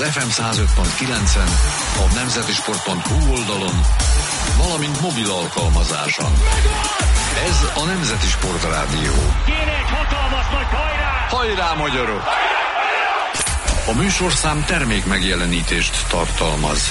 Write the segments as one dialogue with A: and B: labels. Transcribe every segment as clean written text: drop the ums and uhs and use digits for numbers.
A: az FM 105.9-en, a nemzetisport.hu oldalon, valamint mobil alkalmazáson. Ez a Nemzeti Sport Rádió.
B: Kéne egy hatalmas nagy hajrá!
A: Hajrá, magyarok! A műsorszám termék megjelenítést tartalmaz.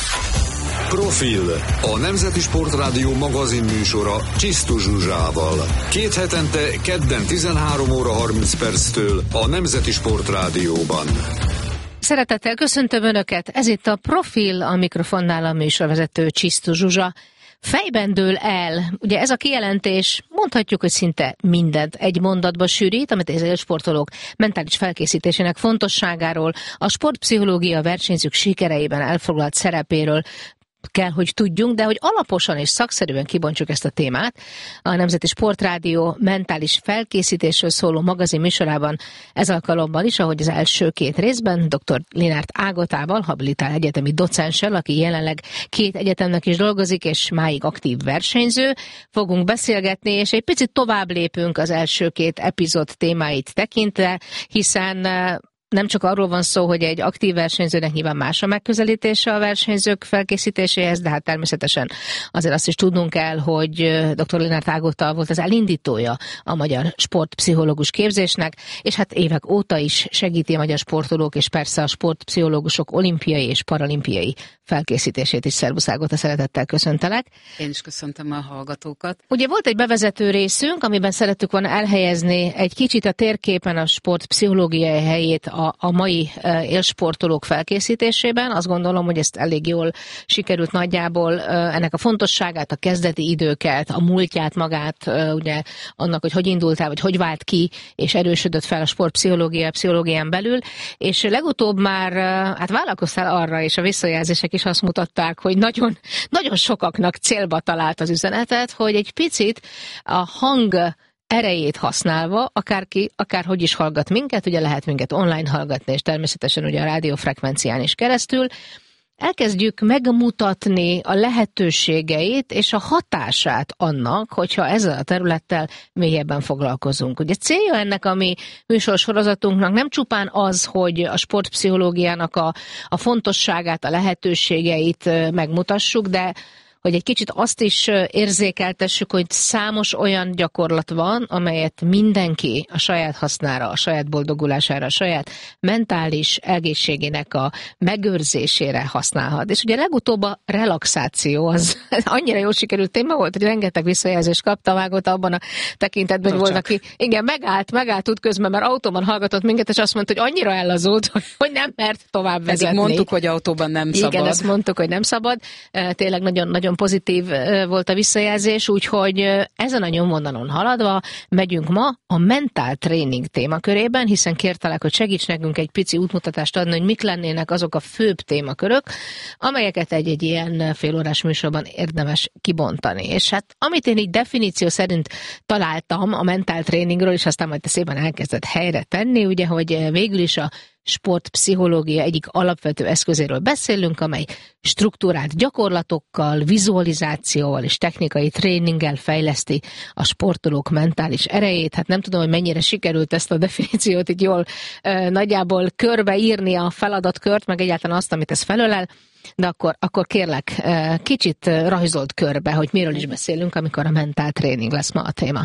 A: Profil, a Nemzeti Sport Rádió magazin műsora Csisztu Zsuzsával. Két hetente, kedden 13 óra 30 perctől a Nemzeti Sport Rádióban.
C: Szeretettel köszöntöm Önöket, ez itt a Profil, a mikrofonnál a műsorvezető Csisztu Zsuzsa. Fejben dől el, ugye ez a kijelentés, mondhatjuk, hogy szinte mindent egy mondatba sűrít, amit az élsportolók mentális felkészítésének fontosságáról, a sportpszichológia versenyzők sikereiben elfoglalt szerepéről kell, hogy tudjunk, de hogy alaposan és szakszerűen kibontsuk ezt a témát. A Nemzeti Sportrádió mentális felkészítésről szóló magazin műsorában ez alkalommal is, ahogy az első két részben, dr. Linárt Ágotával, habilitált egyetemi docenssel, aki jelenleg két egyetemnek is dolgozik, és máig aktív versenyző, fogunk beszélgetni, és egy picit tovább lépünk az első két epizód témáit tekintve, hiszen nem csak arról van szó, hogy egy aktív versenyzőnek nyilván más a megközelítése a versenyzők felkészítéséhez, de hát természetesen azért azt is tudnunk kell, hogy dr. Linárt Ágota volt az elindítója a magyar sportpszichológus képzésnek, és hát évek óta is segíti a magyar sportolók, és persze a sportpszichológusok olimpiai és paralimpiai felkészítését is. Szervusz Ágota, szeretettel köszöntelek.
D: Én is köszöntöm a hallgatókat.
C: Ugye volt egy bevezető részünk, amiben szerettük volna elhelyezni egy kicsit a térképen a sportpszichológiai helyét a mai élsportolók felkészítésében. Azt gondolom, hogy ezt elég jól sikerült nagyjából ennek a fontosságát, a kezdeti időket, a múltját magát, ugye annak, hogy indultál, vagy hogy vált ki, és erősödött fel a pszichológián belül, és legutóbb már hát vállalkoztál arra, és a visszajelzések is azt mutatták, hogy nagyon, nagyon sokaknak célba talált az üzenetet, hogy egy picit a hang erejét használva, akárhogy is hallgat minket, ugye lehet minket online hallgatni, és természetesen ugye a rádiófrekvencián is keresztül, elkezdjük megmutatni a lehetőségeit és a hatását annak, hogyha ezzel a területtel mélyebben foglalkozunk. Ugye célja ennek a mi műsorsorozatunknak nem csupán az, hogy a sportpszichológiának a fontosságát, a lehetőségeit megmutassuk, de hogy egy kicsit azt is érzékeltessük, hogy számos olyan gyakorlat van, amelyet mindenki a saját hasznára, a saját boldogulására, a saját mentális egészségének a megőrzésére használhat. És ugye legutóbb a relaxáció az annyira jól sikerült téma volt, hogy rengeteg visszajelzést kaptam Ágota abban a tekintetben, hogy volt, aki igen, megállt útközben, mert autóban hallgatott minket, és azt mondta, hogy annyira ellazult, hogy nem mert tovább vezetni.
D: Pedig mondtuk, hogy autóban nem szabad.
C: Igen, ezt mondtuk, hogy nem szabad. Tényleg nagyon pozitív volt a visszajelzés, úgyhogy ezen a nyomvonalon haladva megyünk ma a mentál tréning témakörében, hiszen kértelek, hogy segíts nekünk egy pici útmutatást adni, hogy mik lennének azok a főbb témakörök, amelyeket egy ilyen félórás műsorban érdemes kibontani. És hát amit én így definíció szerint találtam a mentál tréningről, és aztán majd te szépen elkezdett helyre tenni, ugye, hogy végül is a sportpszichológia egyik alapvető eszközéről beszélünk, amely struktúrált gyakorlatokkal, vizualizációval és technikai tréninggel fejleszti a sportolók mentális erejét. Hát nem tudom, hogy mennyire sikerült ezt a definíciót így jól nagyjából körbeírni a feladatkört, meg egyáltalán azt, amit ez felölel, de akkor kérlek, kicsit rajzold körbe, hogy miről is beszélünk, amikor a mentál tréning lesz ma a téma.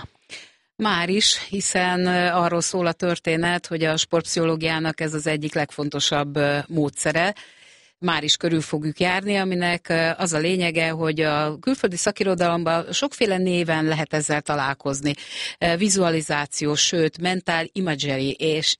D: Már is, hiszen arról szól a történet, hogy a sportpszichológiának ez az egyik legfontosabb módszere. Már is körül fogjuk járni, aminek az a lényege, hogy a külföldi szakirodalomban sokféle néven lehet ezzel találkozni. Vizualizáció, sőt, mental imagery, és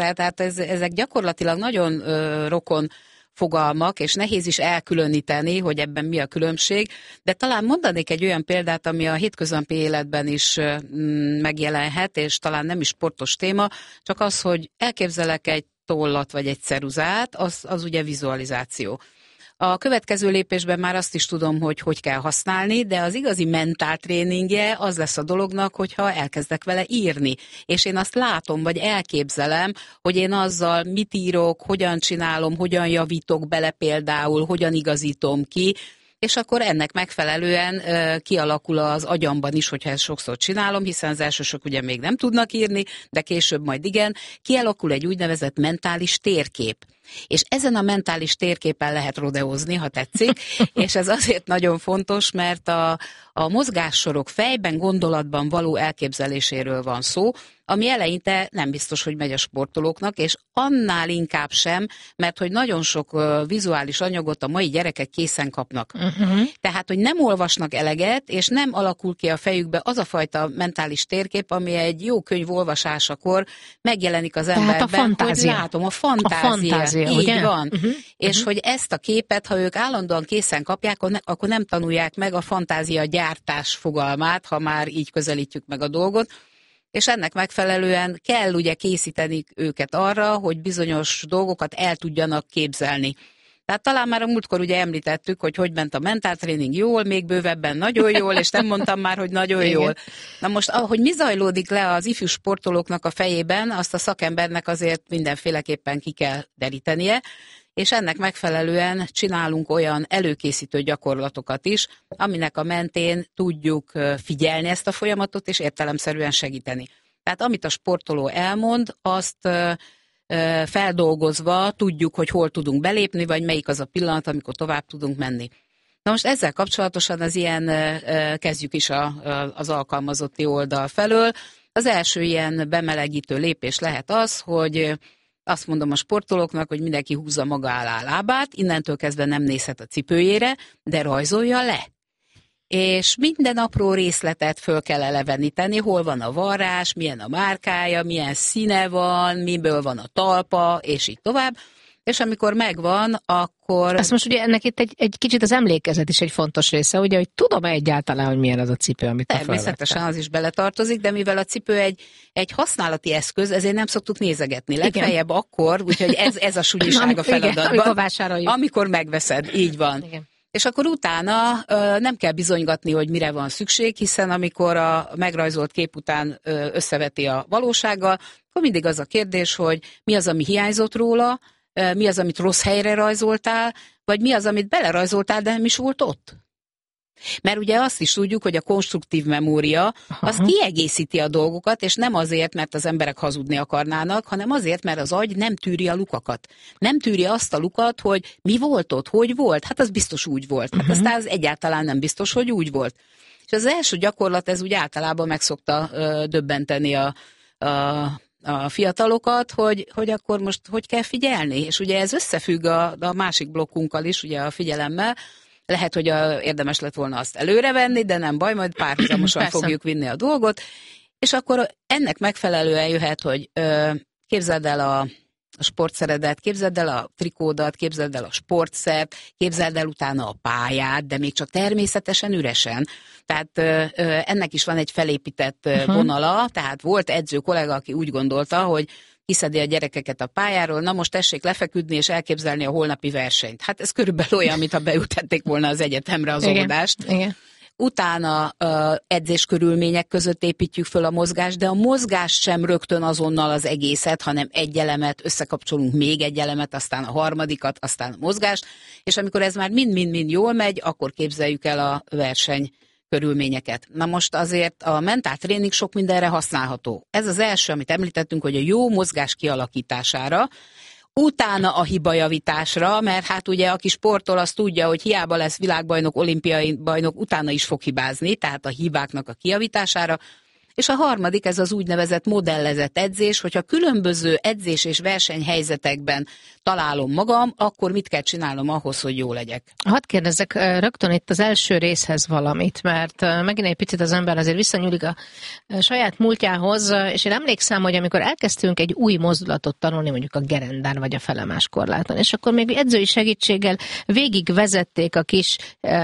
D: ezek gyakorlatilag nagyon rokon fogalmak, és nehéz is elkülöníteni, hogy ebben mi a különbség, de talán mondanék egy olyan példát, ami a hétköznapi életben is megjelenhet, és talán nem is sportos téma, csak az, hogy elképzelek egy tollat vagy egy ceruzát, az ugye vizualizáció. A következő lépésben már azt is tudom, hogy kell használni, de az igazi mentál tréningje az lesz a dolognak, hogyha elkezdek vele írni. És én azt látom, vagy elképzelem, hogy én azzal mit írok, hogyan csinálom, hogyan javítok bele például, hogyan igazítom ki, és akkor ennek megfelelően kialakul az agyamban is, hogyha ezt sokszor csinálom, hiszen az elsősök ugye még nem tudnak írni, de később majd igen, kialakul egy úgynevezett mentális térkép. És ezen a mentális térképen lehet rodeózni, ha tetszik, és ez azért nagyon fontos, mert a mozgássorok fejben, gondolatban való elképzeléséről van szó, ami eleinte nem biztos, hogy megy a sportolóknak, és annál inkább sem, mert hogy nagyon sok vizuális anyagot a mai gyerekek készen kapnak. Tehát, hogy nem olvasnak eleget, és nem alakul ki a fejükbe az a fajta mentális térkép, ami egy jó könyv olvasásakor megjelenik az emberben, hogy látom, a fantázia így ugye? Van. És hogy ezt a képet, ha ők állandóan készen kapják, akkor nem tanulják meg a fantázia gyártás fogalmát, ha már így közelítjük meg a dolgot, és ennek megfelelően kell ugye készíteni őket arra, hogy bizonyos dolgokat el tudjanak képzelni. Tehát talán már a múltkor ugye említettük, hogy ment a mentáltréning jól, még bővebben nagyon jól, és nem mondtam már, hogy nagyon jól. Na most, ahogy mi zajlódik le az ifjú sportolóknak a fejében, azt a szakembernek azért mindenféleképpen ki kell derítenie, és ennek megfelelően csinálunk olyan előkészítő gyakorlatokat is, aminek a mentén tudjuk figyelni ezt a folyamatot, és értelemszerűen segíteni. Tehát amit a sportoló elmond, azt feldolgozva tudjuk, hogy hol tudunk belépni, vagy melyik az a pillanat, amikor tovább tudunk menni. Na most ezzel kapcsolatosan az ilyen, kezdjük is az alkalmazotti oldal felől. Az első ilyen bemelegítő lépés lehet az, hogy azt mondom a sportolóknak, hogy mindenki húzza maga alá a lábát, innentől kezdve nem nézhet a cipőjére, de rajzolja le. És minden apró részletet föl kell eleveníteni, hol van a varrás, milyen a márkája, milyen színe van, miből van a talpa, és így tovább. És amikor megvan, akkor...
C: Ezt most ugye ennek itt egy kicsit az emlékezet is egy fontos része, ugye, hogy tudom-e egyáltalán, hogy milyen az a cipő, amit
D: természetesen az is beletartozik, de mivel a cipő egy használati eszköz, ezért nem szoktuk nézegetni. Legfeljebb akkor, úgyhogy ez a súnyiság a feladatban, amikor megveszed, így van. Igen. És akkor utána nem kell bizonygatni, hogy mire van szükség, hiszen amikor a megrajzolt kép után összeveti a valósággal, akkor mindig az a kérdés, hogy mi az, ami hiányzott róla, mi az, amit rossz helyre rajzoltál, vagy mi az, amit belerajzoltál, de nem is volt ott. Mert ugye azt is tudjuk, hogy a konstruktív memória az kiegészíti a dolgokat, és nem azért, mert az emberek hazudni akarnának, hanem azért, mert az agy nem tűri a lukakat. Nem tűri azt a lukat, hogy mi volt ott, hogy volt. Hát az biztos úgy volt. Hát aztán az egyáltalán nem biztos, hogy úgy volt. És az első gyakorlat ez úgy általában meg szokta döbbenteni a fiatalokat, hogy akkor most hogy kell figyelni. És ugye ez összefügg a másik blokkunkkal is, ugye a figyelemmel. Lehet, hogy érdemes lett volna azt előrevenni, de nem baj, majd párhuzamosan fogjuk vinni a dolgot. És akkor ennek megfelelően jöhet, hogy képzeld el a sportszeredet, képzeld el a trikódat, képzeld el a sportszert, képzeld el utána a pályát, de még csak természetesen üresen. Tehát ennek is van egy felépített vonala, tehát volt edző kollega, aki úgy gondolta, hogy kiszedi a gyerekeket a pályáról, na most tessék lefeküdni és elképzelni a holnapi versenyt. Hát ez körülbelül olyan, mintha beültették volna az egyetemre az óvodást. Igen. Utána edzéskörülmények között építjük föl a mozgást, de a mozgást sem rögtön azonnal az egészet, hanem egy elemet, összekapcsolunk még egy elemet, aztán a harmadikat, aztán a mozgást, és amikor ez már mind-mind-mind jól megy, akkor képzeljük el a verseny körülményeket. Na most azért a mentáltréning sok mindenre használható. Ez az első, amit említettünk, hogy a jó mozgás kialakítására, utána a hibajavításra, mert hát ugye aki sportol, az tudja, hogy hiába lesz világbajnok, olimpiai bajnok, utána is fog hibázni, tehát a hibáknak a kijavítására. És a harmadik, ez az úgynevezett modellezett edzés, hogyha különböző edzés és versenyhelyzetekben találom magam, akkor mit kell csinálnom ahhoz, hogy jó legyek?
C: Hadd kérdezzek rögtön itt az első részhez valamit, mert megint egy picit az ember azért visszanyúlik a saját múltjához, és én emlékszem, hogy amikor elkezdtünk egy új mozdulatot tanulni, mondjuk a gerendán vagy a felemás korláton, és akkor még edzői segítséggel végig vezették a kis,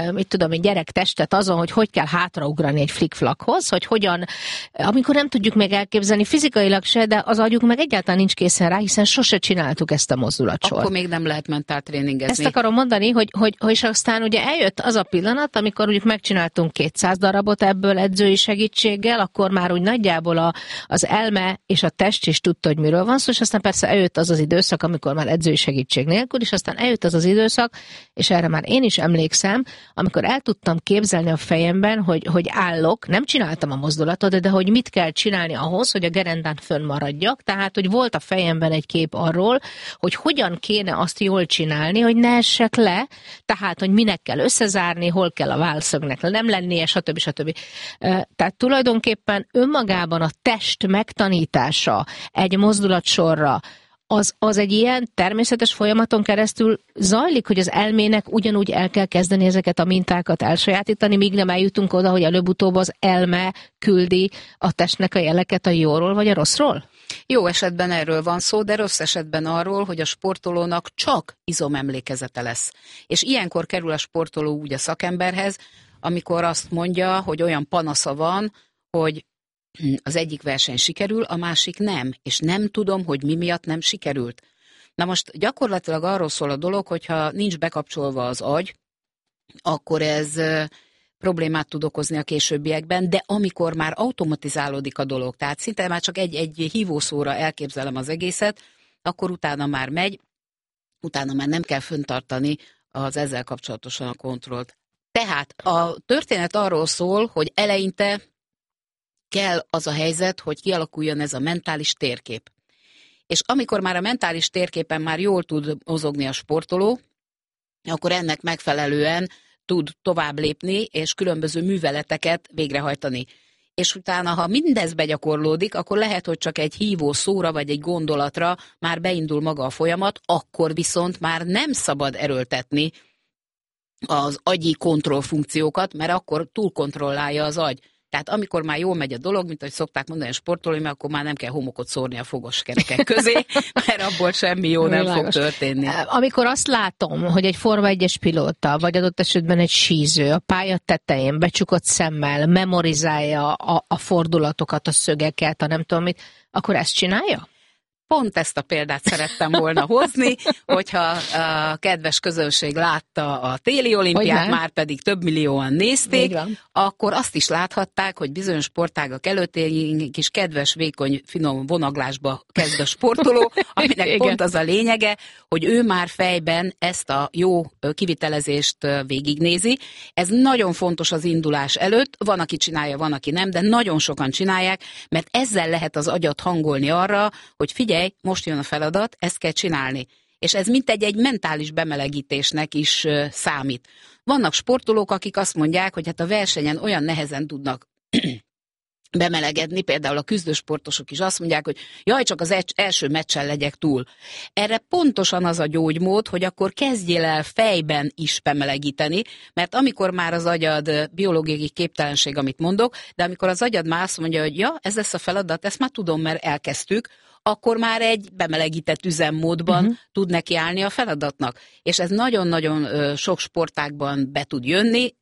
C: gyerek testet azon, hogy kell hátraugrani egy flick-flakhoz, hogy hogyan, amikor nem tudjuk még elképzelni fizikailag se, de az agyuk meg egyáltalán nincs készen rá, hiszen sose csináltuk ezt a mozdulatsort.
D: Akkor még nem lehet mentáltréningezni.
C: Ezt akarom mondani, hogy aztán ugye eljött az a pillanat, amikor úgy megcsináltunk 200 darabot ebből edzői segítséggel, akkor már úgy nagyjából az elme és a test is tudta, hogy miről van szó, és aztán persze eljött az az időszak, amikor már edzői segítség nélkül, és aztán eljött az az időszak, és erre már én is emlékszem, amikor el tudtam képzelni a fejemben, hogy állok, nem csináltam a mozdulatot, de hogy mit kell csinálni ahhoz, hogy a gerendán fönnmaradjak, tehát, hogy volt a fejemben egy kép arról, hogy hogyan kéne azt jól csinálni, hogy ne essek le, tehát, hogy minek kell összezárni, hol kell a válszögnek nem lennie, stb. Tehát tulajdonképpen önmagában a test megtanítása egy mozdulatsorra, az egy ilyen természetes folyamaton keresztül zajlik, hogy az elmének ugyanúgy el kell kezdeni ezeket a mintákat elsajátítani, míg nem eljutunk oda, hogy előbb-utóbb az elme küldi a testnek a jeleket a jóról vagy a rosszról?
D: Jó esetben erről van szó, de rossz esetben arról, hogy a sportolónak csak izomemlékezete lesz. És ilyenkor kerül a sportoló úgy a szakemberhez, amikor azt mondja, hogy olyan panasza van, hogy az egyik verseny sikerül, a másik nem, és nem tudom, hogy mi miatt nem sikerült. Na most gyakorlatilag arról szól a dolog, hogyha nincs bekapcsolva az agy, akkor ez problémát tud okozni a későbbiekben, de amikor már automatizálódik a dolog, tehát szinte már csak egy hívószóra elképzelem az egészet, akkor utána már megy, utána már nem kell fenntartani az ezzel kapcsolatosan a kontrollt. Tehát a történet arról szól, hogy eleinte kell az a helyzet, hogy kialakuljon ez a mentális térkép. És amikor már a mentális térképen már jól tud mozogni a sportoló, akkor ennek megfelelően tud tovább lépni, és különböző műveleteket végrehajtani. És utána, ha mindez begyakorlódik, akkor lehet, hogy csak egy hívó szóra vagy egy gondolatra már beindul maga a folyamat, akkor viszont már nem szabad erőltetni az agyi kontrollfunkciókat, mert akkor túlkontrollálja az agy. Tehát amikor már jól megy a dolog, mint ahogy szokták mondani a sportolói, akkor már nem kell homokot szórni a fogos kerekek közé, mert abból semmi jó nem fog történni.
C: Amikor azt látom, hogy egy Forma 1-es pilóta, vagy adott esetben egy síző a pálya tetején becsukott szemmel memorizálja a fordulatokat, a szögeket, a nem tudom mit, akkor ezt csinálja?
D: Pont ezt a példát szerettem volna hozni, hogyha a kedves közönség látta a téli olimpiát, már pedig több millióan nézték, akkor azt is láthatták, hogy bizonyos sportágak előtt egy kis kedves, vékony, finom vonaglásba kezd a sportoló, aminek pont az a lényege, hogy ő már fejben ezt a jó kivitelezést végignézi. Ez nagyon fontos az indulás előtt, van, aki csinálja, van, aki nem, de nagyon sokan csinálják, mert ezzel lehet az agyat hangolni arra, hogy figyelj, most jön a feladat, ezt kell csinálni. És ez mintegy egy mentális bemelegítésnek is számít. Vannak sportolók, akik azt mondják, hogy hát a versenyen olyan nehezen tudnak bemelegedni, például a küzdősportosok is azt mondják, hogy jaj, csak az első meccsen legyek túl. Erre pontosan az a gyógymód, hogy akkor kezdjél el fejben is bemelegíteni, mert amikor már az agyad, biológiai képtelenség, amit mondok, de amikor az agyad már azt mondja, hogy ja, ez lesz a feladat, ezt már tudom, mert elkezdtük, akkor már egy bemelegített üzemmódban tud nekiállni a feladatnak. És ez nagyon-nagyon sok sportágban be tud jönni,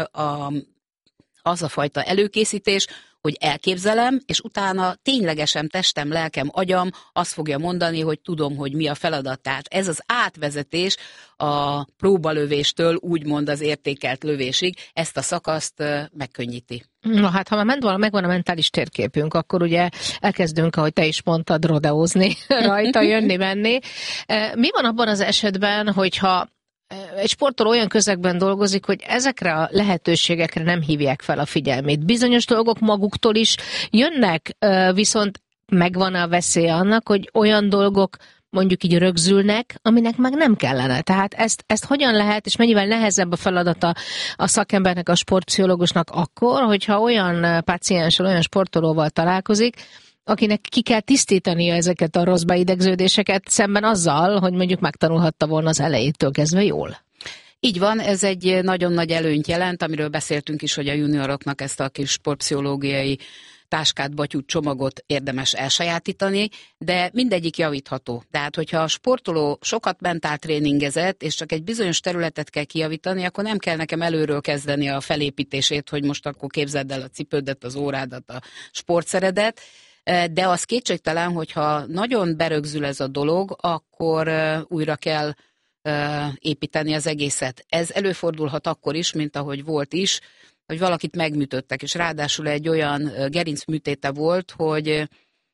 D: az a fajta előkészítés, hogy elképzelem, és utána ténylegesen testem, lelkem, agyam azt fogja mondani, hogy tudom, hogy mi a feladat. Tehát ez az átvezetés a próbalövéstől úgymond az értékelt lövésig, ezt a szakaszt megkönnyíti.
C: Na hát, ha már megvan a mentális térképünk, akkor ugye elkezdünk, ahogy te is mondtad, rodeózni rajta, jönni-menni. Mi van abban az esetben, hogyha egy sportoló olyan közegben dolgozik, hogy ezekre a lehetőségekre nem hívják fel a figyelmét. Bizonyos dolgok maguktól is jönnek, viszont megvan a veszély annak, hogy olyan dolgok mondjuk így rögzülnek, aminek meg nem kellene. Tehát ezt hogyan lehet, és mennyivel nehezebb a feladata a szakembernek, a sportpszichológusnak akkor, hogyha olyan pácienssel, olyan sportolóval találkozik, akinek ki kell tisztítania ezeket a rossz beidegződéseket szemben azzal, hogy mondjuk megtanulhatta volna az elejétől kezdve jól.
D: Így van, ez egy nagyon nagy előnyt jelent, amiről beszéltünk is, hogy a junioroknak ezt a kis sportpszichológiai táskát, batyút, csomagot érdemes elsajátítani, de mindegyik javítható. Tehát, hogyha a sportoló sokat mentáltréningezett, és csak egy bizonyos területet kell kijavítani, akkor nem kell nekem előről kezdeni a felépítését, hogy most akkor képzeld el a cipődet, az órádat, a sportszeredet, de az kétségtelen, hogyha nagyon berögzül ez a dolog, akkor újra kell építeni az egészet. Ez előfordulhat akkor is, mint ahogy volt is, hogy valakit megműtöttek, és ráadásul egy olyan gerincműtéte volt, hogy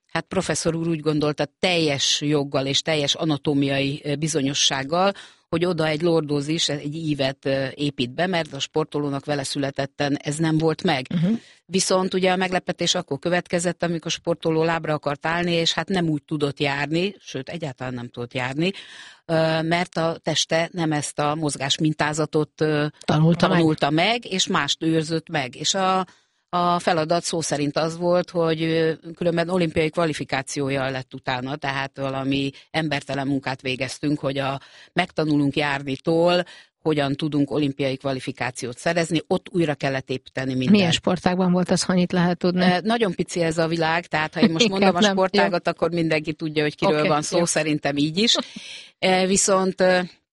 D: Hát professzor úr úgy gondolta teljes joggal és teljes anatómiai bizonyossággal, hogy oda egy lordózis, egy ívet épít be, mert a sportolónak vele születetten ez nem volt meg. Viszont ugye a meglepetés akkor következett, amikor a sportoló lábra akart állni, és hát nem úgy tudott járni, sőt egyáltalán nem tudott járni, mert a teste nem ezt a mozgás mintázatot tanulta meg, és mást őrzött meg. És a feladat szó szerint az volt, hogy különben olimpiai kvalifikációja lett utána, tehát valami embertelen munkát végeztünk, hogy megtanulunk járnitól, hogyan tudunk olimpiai kvalifikációt szerezni, ott újra kellett építeni mindent.
C: Milyen sportágban volt az, ha annyit lehet tudni?
D: Nagyon pici ez a világ, tehát ha én most mondom a sportágat, akkor mindenki tudja, hogy kiről van szó, szerintem így is. Viszont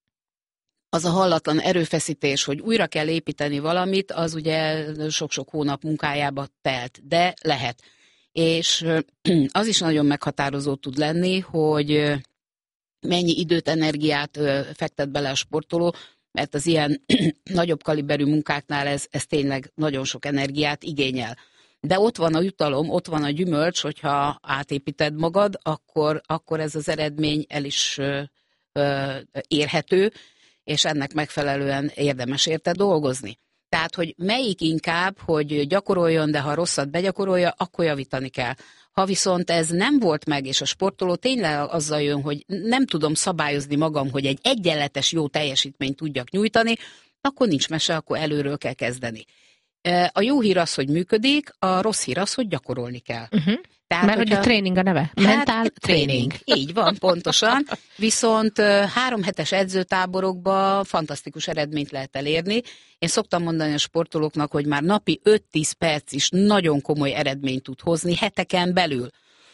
D: az a hallatlan erőfeszítés, hogy újra kell építeni valamit, az ugye sok-sok hónap munkájába telt, de lehet. És az is nagyon meghatározó tud lenni, hogy mennyi időt, energiát fektet bele a sportoló, mert az ilyen nagyobb kaliberű munkáknál ez tényleg nagyon sok energiát igényel. De ott van a jutalom, ott van a gyümölcs, hogyha átépíted magad, akkor ez az eredmény el is érhető, és ennek megfelelően érdemes érte dolgozni. Tehát, hogy melyik inkább, hogy gyakoroljon, de ha rosszat begyakorolja, akkor javítani kell. Ha viszont ez nem volt meg, és a sportoló tényleg azzal jön, hogy nem tudom szabályozni magam, hogy egy egyenletes jó teljesítményt tudjak nyújtani, akkor nincs mese, akkor előről kell kezdeni. A jó hír az, hogy működik, a rossz hír az, hogy gyakorolni kell.
C: Tehát, mert hogy a tréning a neve? Mentál tréning.
D: Így van, pontosan. Viszont 3 hetes edzőtáborokban fantasztikus eredményt lehet elérni. Én szoktam mondani a sportolóknak, hogy már napi 5-10 perc is nagyon komoly eredményt tud hozni heteken belül.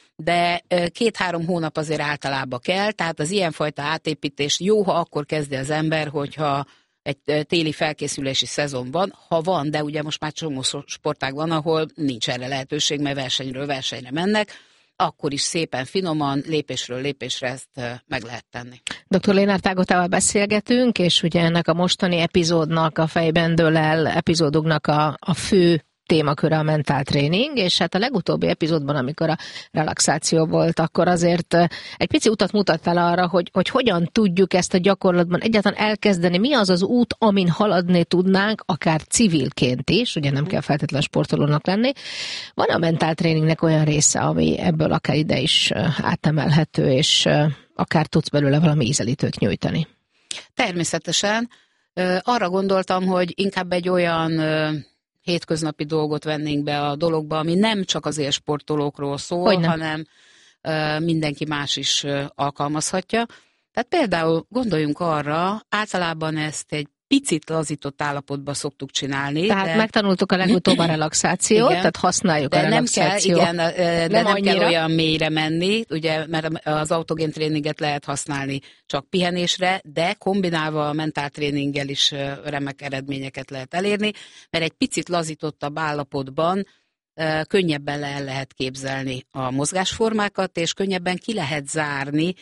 D: De 2-3 hónap azért általában kell, tehát az ilyenfajta átépítést jó, ha akkor kezdi az ember, hogyha egy téli felkészülési szezon van, ha van, de ugye most már csomó sportág van, ahol nincs erre lehetőség, mert versenyről versenyre mennek, akkor is szépen, finoman, lépésről lépésre ezt meg lehet tenni.
C: Dr. Lénárd Ágotával beszélgetünk, és ugye ennek a mostani epizódnak, a Fejben dől el epizódoknak a fő témaköre a mentáltréning, és hát a legutóbbi epizódban, amikor a relaxáció volt, akkor azért egy pici utat mutattál arra, hogy hogyan tudjuk ezt a gyakorlatban egyáltalán elkezdeni, mi az az út, amin haladni tudnánk, akár civilként is, ugye nem kell feltétlenül sportolónak lenni. Van a mentáltréningnek olyan része, ami ebből akár ide is átemelhető, és akár tudsz belőle valami ízelítőt nyújtani?
D: Természetesen. Arra gondoltam, hogy inkább egy olyan hétköznapi dolgot vennénk be a dologba, ami nem csak az élsportolókról szól, hanem mindenki más is alkalmazhatja. Tehát például gondoljunk arra, általában ezt egy picit lazított állapotban szoktuk csinálni.
C: Tehát megtanultuk a legutóbb a relaxációt, igen, tehát használjuk a relaxációt.
D: Nem kell olyan mélyre menni, ugye, mert az autogén tréninget lehet használni csak pihenésre, de kombinálva a mentáltréninggel is remek eredményeket lehet elérni, mert egy picit lazítottabb állapotban könnyebben lehet képzelni a mozgásformákat, és könnyebben ki lehet zárni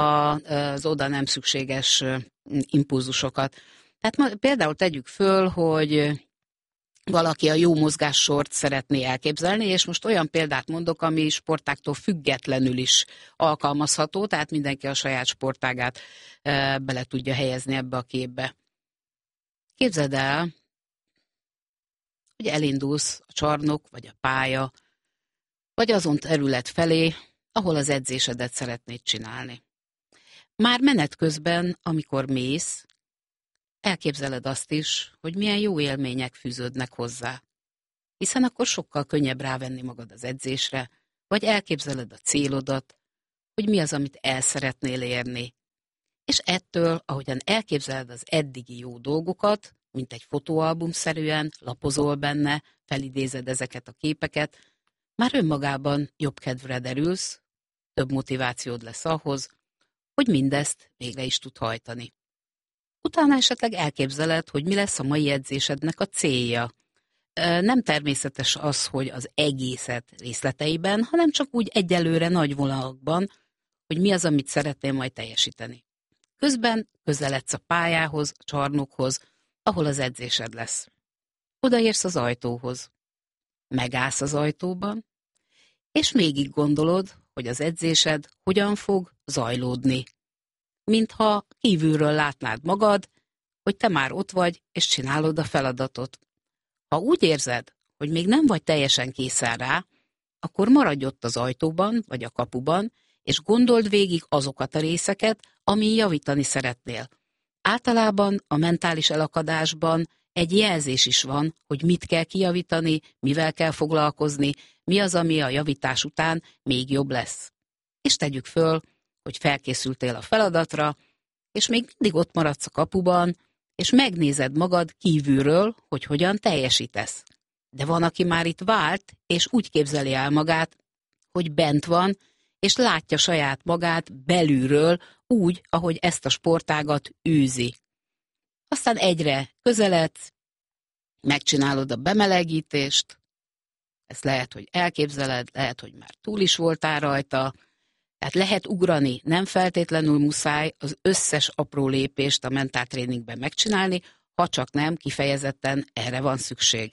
D: az oda nem szükséges impulzusokat. Tehát például tegyük föl, hogy valaki a jó mozgássort szeretné elképzelni, és most olyan példát mondok, ami sportáktól függetlenül is alkalmazható, tehát mindenki a saját sportágát bele tudja helyezni ebbe a képbe. Képzeld el, hogy elindulsz a csarnok, vagy a pálya, vagy azon terület felé, ahol az edzésedet szeretnéd csinálni. Már menet közben, amikor mész, elképzeled azt is, hogy milyen jó élmények fűződnek hozzá. Hiszen akkor sokkal könnyebb rávenni magad az edzésre, vagy elképzeled a célodat, hogy mi az, amit el szeretnél érni. És ettől, ahogyan elképzeled az eddigi jó dolgokat, mint egy fotóalbumszerűen, lapozol benne, felidézed ezeket a képeket, már önmagában jobb kedvre derülsz, több motivációd lesz ahhoz, hogy mindezt végre is tud hajtani. Utána esetleg elképzeled, hogy mi lesz a mai edzésednek a célja. Nem természetes az, hogy az egészet részleteiben, hanem csak úgy egyelőre nagy vonalakban, hogy mi az, amit szeretnél majd teljesíteni. Közben közeledsz a pályához, a csarnokhoz, ahol az edzésed lesz. Odaérsz az ajtóhoz. Megállsz az ajtóban, és végig gondolod, hogy az edzésed hogyan fog zajlódni. Mintha kívülről látnád magad, hogy te már ott vagy, és csinálod a feladatot. Ha úgy érzed, hogy még nem vagy teljesen készen rá, akkor maradj ott az ajtóban, vagy a kapuban, és gondold végig azokat a részeket, amin javítani szeretnél. Általában a mentális elakadásban egy jelzés is van, hogy mit kell kijavítani, mivel kell foglalkozni, mi az, ami a javítás után még jobb lesz. És tegyük föl, hogy felkészültél a feladatra, és még mindig ott maradsz a kapuban, és megnézed magad kívülről, hogy hogyan teljesítesz. De van, aki már itt vált, és úgy képzeli el magát, hogy bent van, és látja saját magát belülről úgy, ahogy ezt a sportágat űzi. Aztán egyre közeledsz, megcsinálod a bemelegítést, ezt lehet, hogy elképzeled, lehet, hogy már túl is voltál rajta, tehát lehet ugrani, nem feltétlenül muszáj az összes apró lépést a mentáltréningben megcsinálni, ha csak nem, kifejezetten erre van szükség.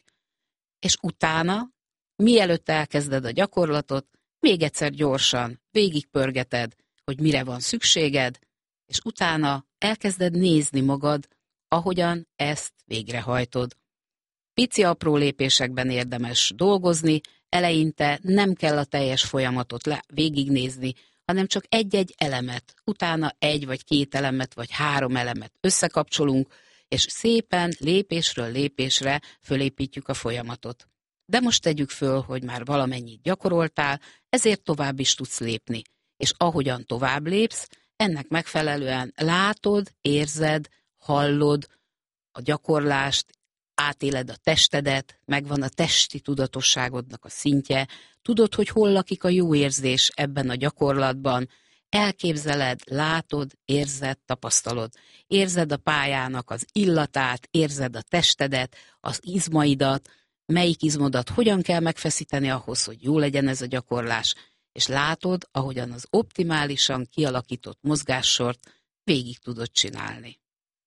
D: És utána, mielőtt elkezded a gyakorlatot, még egyszer gyorsan végigpörgeted, hogy mire van szükséged, és utána elkezded nézni magad, ahogyan ezt végrehajtod. Pici apró lépésekben érdemes dolgozni, eleinte nem kell a teljes folyamatot végignézni, hanem csak egy-egy elemet, utána 1 vagy 2 elemet vagy 3 elemet összekapcsolunk, és szépen lépésről lépésre fölépítjük a folyamatot. De most tegyük föl, hogy már valamennyit gyakoroltál, ezért tovább is tudsz lépni. És ahogyan tovább lépsz, ennek megfelelően látod, érzed, hallod a gyakorlást, átéled a testedet, megvan a testi tudatosságodnak a szintje, tudod, hogy hol lakik a jó érzés ebben a gyakorlatban, elképzeled, látod, érzed, tapasztalod. Érzed a pályának az illatát, érzed a testedet, az izmaidat, melyik izmodat hogyan kell megfeszíteni ahhoz, hogy jó legyen ez a gyakorlás, és látod, ahogyan az optimálisan kialakított mozgássort végig tudod csinálni.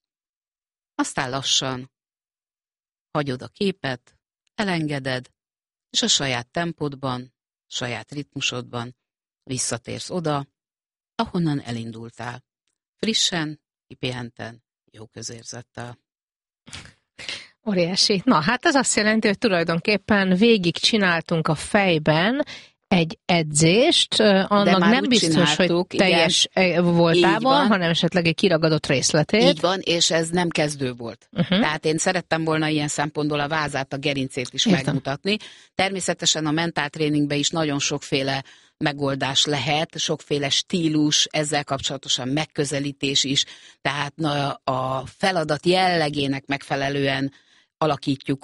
D: Aztán lassan hagyod a képet, elengeded, és a saját tempódban, saját ritmusodban visszatérsz oda, ahonnan elindultál. Frissen, kipihenten, jó közérzettel.
C: Óriási. Na, hát ez azt jelenti, hogy tulajdonképpen végig csináltunk a fejben egy edzést, annak nem biztos, hogy teljes voltában, hanem esetleg egy kiragadott részletét.
D: Így van, és ez nem kezdő volt. Tehát én szerettem volna ilyen szempontból a vázát, a gerincét is megmutatni. Természetesen a mentáltréningben is nagyon sokféle megoldás lehet, sokféle stílus, ezzel kapcsolatosan megközelítés is, tehát a feladat jellegének megfelelően alakítjuk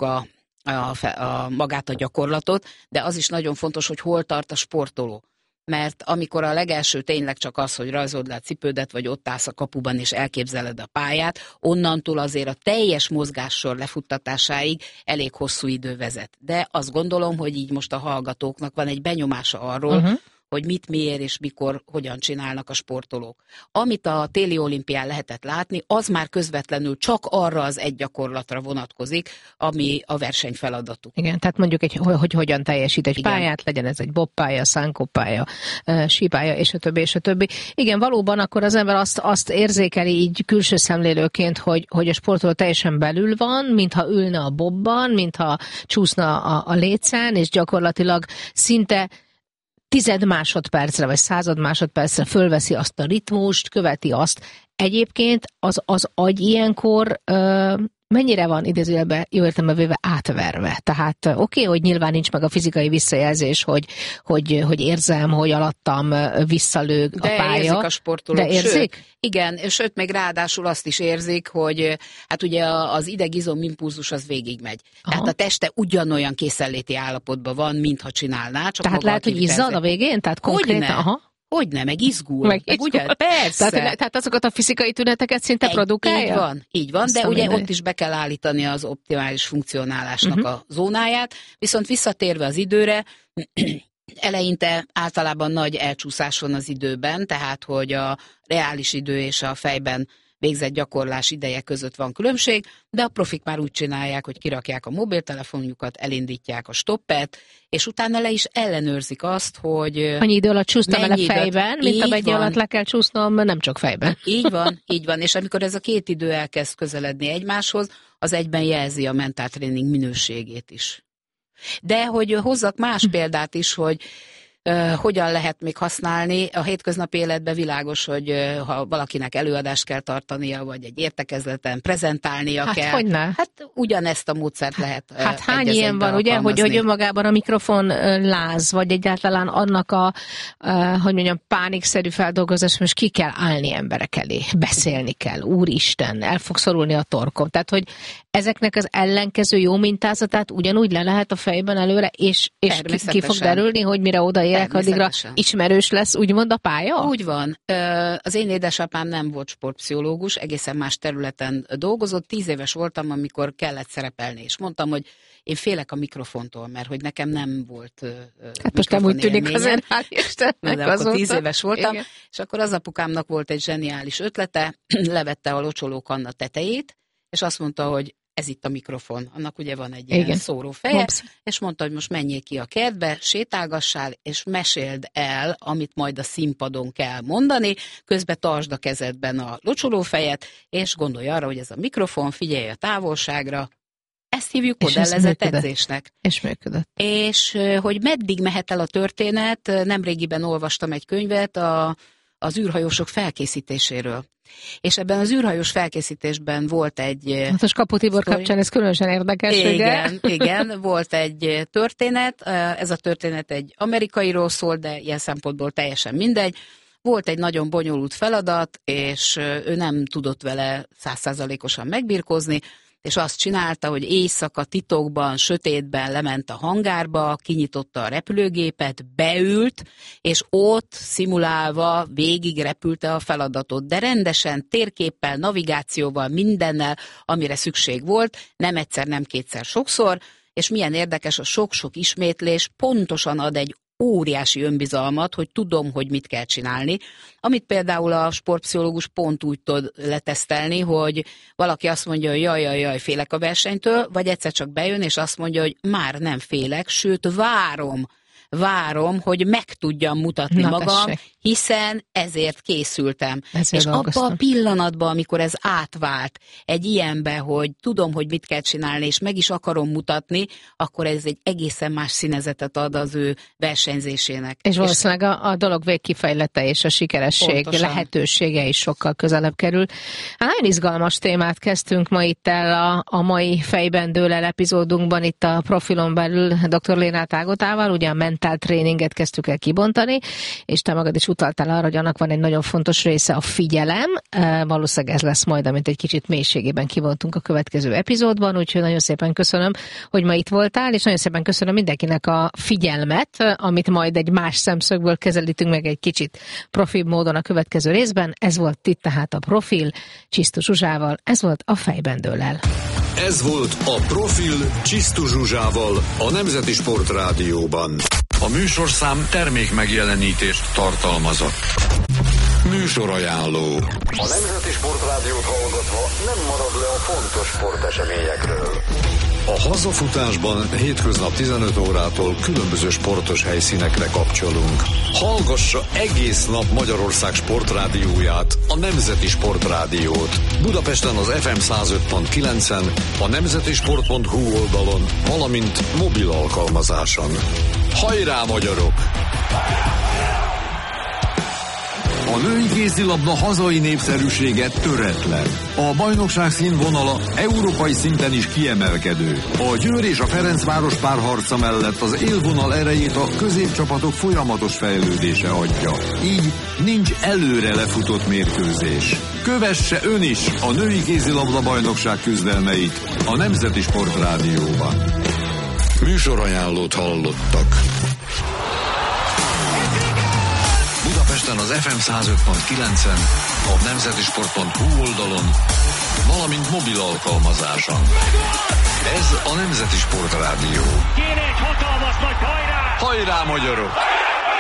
D: magát a gyakorlatot, de az is nagyon fontos, hogy hol tart a sportoló. Mert amikor a legelső tényleg csak az, hogy rajzold le a cipődet, vagy ott állsz a kapuban és elképzeled a pályát, onnantól azért a teljes mozgássor lefuttatásáig elég hosszú idő vezet. De azt gondolom, hogy így most a hallgatóknak van egy benyomása arról, hogy mit, miért és mikor, hogyan csinálnak a sportolók. Amit a téli olimpián lehetett látni, az már közvetlenül csak arra az egy gyakorlatra vonatkozik, ami a versenyfeladatuk.
C: Igen, tehát mondjuk, hogy hogyan teljesít egy pályát, legyen ez egy bobpálya, szánkópálya, sípálya, és a többi, és a többi. Igen, valóban akkor az ember azt érzékeli így külső szemlélőként, hogy a sportoló teljesen belül van, mintha ülne a bobban, mintha csúszna a lécen, és gyakorlatilag szinte 10 másodpercre, vagy 100 másodpercre fölveszi azt a ritmust, követi azt. Egyébként az agy ilyenkor mennyire van idézőjelben jó értelemben véve átverve? Tehát oké, hogy nyilván nincs meg a fizikai visszajelzés, hogy érzem, hogy alattam visszalőg a pálya.
D: De érzik a sportolók.
C: De érzik?
D: Igen, sőt, még ráadásul azt is érzik, hogy hát ugye az ideg-izom impulzus az végigmegy. Tehát a teste ugyanolyan készenléti állapotban van, mintha csinálná. Csak
C: tehát lehet, hogy izzad a végén? Tehát konkrétan?
D: Hogyne, meg izgul. Meg ugye? Persze.
C: Tehát azokat a fizikai tüneteket szinte produkálja?
D: Így van, de ugye ott is be kell állítani az optimális funkcionálásnak a zónáját, viszont visszatérve az időre, eleinte általában nagy elcsúszás van az időben, tehát hogy a reális idő és a fejben végzett gyakorlás ideje között van különbség, de a profik már úgy csinálják, hogy kirakják a mobiltelefonjukat, elindítják a stoppet, és utána le is ellenőrzik azt, hogy
C: annyi idő alatt csúsztam el a fejben, mint a megy alatt le kell csúsznom, nem csak fejben.
D: Így van, és amikor ez a két idő elkezd közeledni egymáshoz, az egyben jelzi a mentáltréning minőségét is. De hogy hozzak más példát is, hogy hogyan lehet még használni. A hétköznapi életben világos, hogy ha valakinek előadást kell tartania, vagy egy értekezleten prezentálnia kell.
C: Hogyne?
D: Hát ugyanezt a módszert lehet
C: hány ilyen van, ugye, hogy önmagában a mikrofon láz, vagy egyáltalán annak a, hogy mondjam, pánikszerű feldolgozás, most ki kell állni emberek elé, beszélni kell, úristen, el fog szorulni a torkom. Tehát, hogy ezeknek az ellenkező jó mintázatát ugyanúgy le lehet a fejben előre, és ki fog derülni, hogy mire odaérek, addigra ismerős lesz, úgymond a pálya?
D: Úgy van. Az én édesapám nem volt sportpszichológus, egészen más területen dolgozott. 10 éves voltam, amikor kellett szerepelni, és mondtam, hogy én félek a mikrofontól, mert hogy nekem nem volt
C: hát most nem úgy tűnik azért, hál' Istennek,
D: de akkor 10 éves voltam,
C: igen.
D: És akkor az apukámnak volt egy zseniális ötlete, levette a locsolókanna tetejét, és azt mondta, hogy ez itt a mikrofon. Annak ugye van egy ilyen szóró feje, és mondta, hogy most menjél ki a kertbe, sétálgassál, és meséld el, amit majd a színpadon kell mondani, közben tartsd a kezedben a locsolófejet, és gondolj arra, hogy ez a mikrofon, figyelj a távolságra. Ezt hívjuk modellezett edzésnek.
C: És működött.
D: És hogy meddig mehet el a történet, nemrégiben olvastam egy könyvet az űrhajósok felkészítéséről. És ebben az űrhajós felkészítésben volt egy...
C: Hát a Skapó Tibor kapcsán ez különösen érdekes,
D: igen, volt egy történet, ez a történet egy amerikairól szól, de ilyen szempontból teljesen mindegy. Volt egy nagyon bonyolult feladat, és ő nem tudott vele 100%-osan megbirkózni, és azt csinálta, hogy éjszaka titokban, sötétben lement a hangárba, kinyitotta a repülőgépet, beült, és ott szimulálva végig repülte a feladatot, de rendesen, térképpel, navigációval, mindennel, amire szükség volt, nem egyszer, nem kétszer, sokszor, és milyen érdekes, a sok-sok ismétlés pontosan ad egy óriási önbizalmat, hogy tudom, hogy mit kell csinálni, amit például a sportpszichológus pont úgy tud letesztelni, hogy valaki azt mondja, hogy jaj, félek a versenytől, vagy egyszer csak bejön, és azt mondja, hogy már nem félek, sőt várom, hogy meg tudjam mutatni magam, hiszen ezért készültem. És abban a pillanatban, amikor ez átvált egy ilyenbe, hogy tudom, hogy mit kell csinálni, és meg is akarom mutatni, akkor ez egy egészen más színezetet ad az ő versenyzésének.
C: És valószínűleg a dolog végkifejlete és a sikeresség pontosan lehetősége is sokkal közelebb kerül. Hát nagyon izgalmas témát kezdtünk ma itt el a mai Fejben dől el epizódunkban, itt a Profilon belül dr. Lénát Ágotával, ugye a mentál tréninget kezdtük el kibontani, és te magad is utaltál arra, hogy annak van egy nagyon fontos része, a figyelem. Valószínűleg ez lesz majd, amit egy kicsit mélységében kivontunk a következő epizódban, úgyhogy nagyon szépen köszönöm, hogy ma itt voltál, és nagyon szépen köszönöm mindenkinek a figyelmet, amit majd egy más szemszögből kezelítünk meg egy kicsit profibb módon a következő részben. Ez volt itt tehát a Profil Csisztus Zsuzsával, ez volt a Fejben dől el.
A: Ez volt a Profil Csisztus Zsuzsával a Nemzeti Sport Rádióban. A műsorszám termék megjelenítést tartalmazott. Műsorajánló. A Nemzeti Sport Rádiót hallgatva nem marad le a fontos sporteseményekről. A hazafutásban hétköznap 15 órától különböző sportos helyszínekre kapcsolunk. Hallgassa egész nap Magyarország sportrádióját, a Nemzeti Sport Rádiót. Budapesten az FM 105.9-en, a nemzetisport.hu oldalon, valamint mobil alkalmazáson. Hajrá, magyarok!
E: A női kézilabda hazai népszerűsége töretlen. A bajnokság színvonala európai szinten is kiemelkedő. A Győr és a Ferencváros párharca mellett az élvonal erejét a középcsapatok folyamatos fejlődése adja. Így nincs előre lefutott mérkőzés. Kövesse ön is a női kézilabda bajnokság küzdelmeit a Nemzeti Sport Rádióban.
A: Műsorajánlót hallottak. Budapesten az FM 105.9-en, a nemzetisport.hu oldalon, valamint mobil alkalmazáson. Ez a Nemzeti Sport Rádió.
B: Kéne egy hatalmas nagy hajrá!
A: Hajrá, magyarok!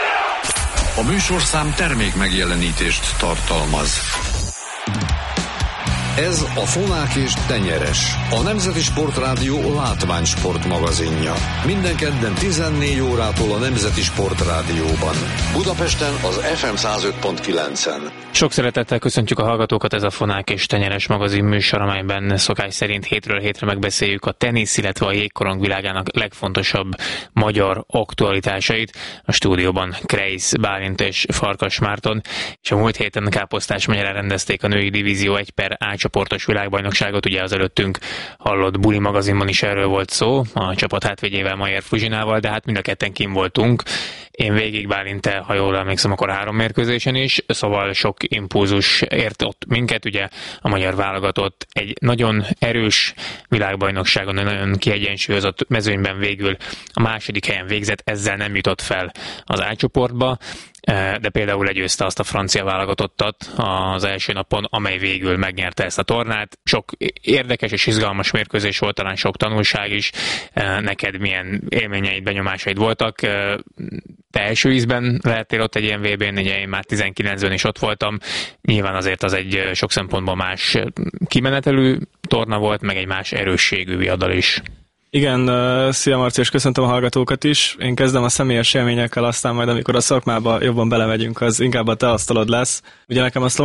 A: A műsorszám termék megjelenítést tartalmaz. Ez a Fonák és Tenyeres, a Nemzeti Sportrádió látványsport magazinja. Minden kedden 14 órától a Nemzeti Sportrádióban. Budapesten az FM 105.9-en.
F: Sok szeretettel köszöntjük a hallgatókat, ez a Fonák és Tenyeres magazin műsor, amelyben szokás szerint hétről hétre megbeszéljük a tenisz, illetve a jégkorong világának legfontosabb magyar aktualitásait. A stúdióban Kreisz Bálint és Farkas Márton, és a múlt héten Káposztás megyeren rendezték a női divízió 1/A csoportos világbajnokságot, ugye az előttünk hallott Buli magazinban is erről volt szó, a csapat hátvédjével, Mayer Fuzsinával, de hát mind a ketten kint voltunk. Én végig, Bálint, te, ha jól emlékszem, akkor 3 mérkőzésen is, szóval sok impulzus ért ott minket, ugye a magyar válogatott egy nagyon erős világbajnokságon, egy nagyon kiegyensúlyozott mezőnyben végül a második helyen végzett, ezzel nem jutott fel az A csoportba, de például legyőzte azt a francia válogatottat az első napon, amely végül megnyerte ezt a tornát. Sok érdekes és izgalmas mérkőzés volt, talán sok tanulság is. Neked milyen élményeid, benyomásaid voltak? Te első ízben lehettél ott egy ilyen VB-n, ugye én már 19-ben is ott voltam. Nyilván azért az egy sok szempontból más kimenetelű torna volt, meg egy más erősségű viadal is.
G: Igen, szia Marci, és köszöntöm a hallgatókat is. Én kezdem a személyes élményekkel, aztán majd amikor a szakmába jobban belemegyünk, az inkább a te asztalod lesz. Ugye nekem a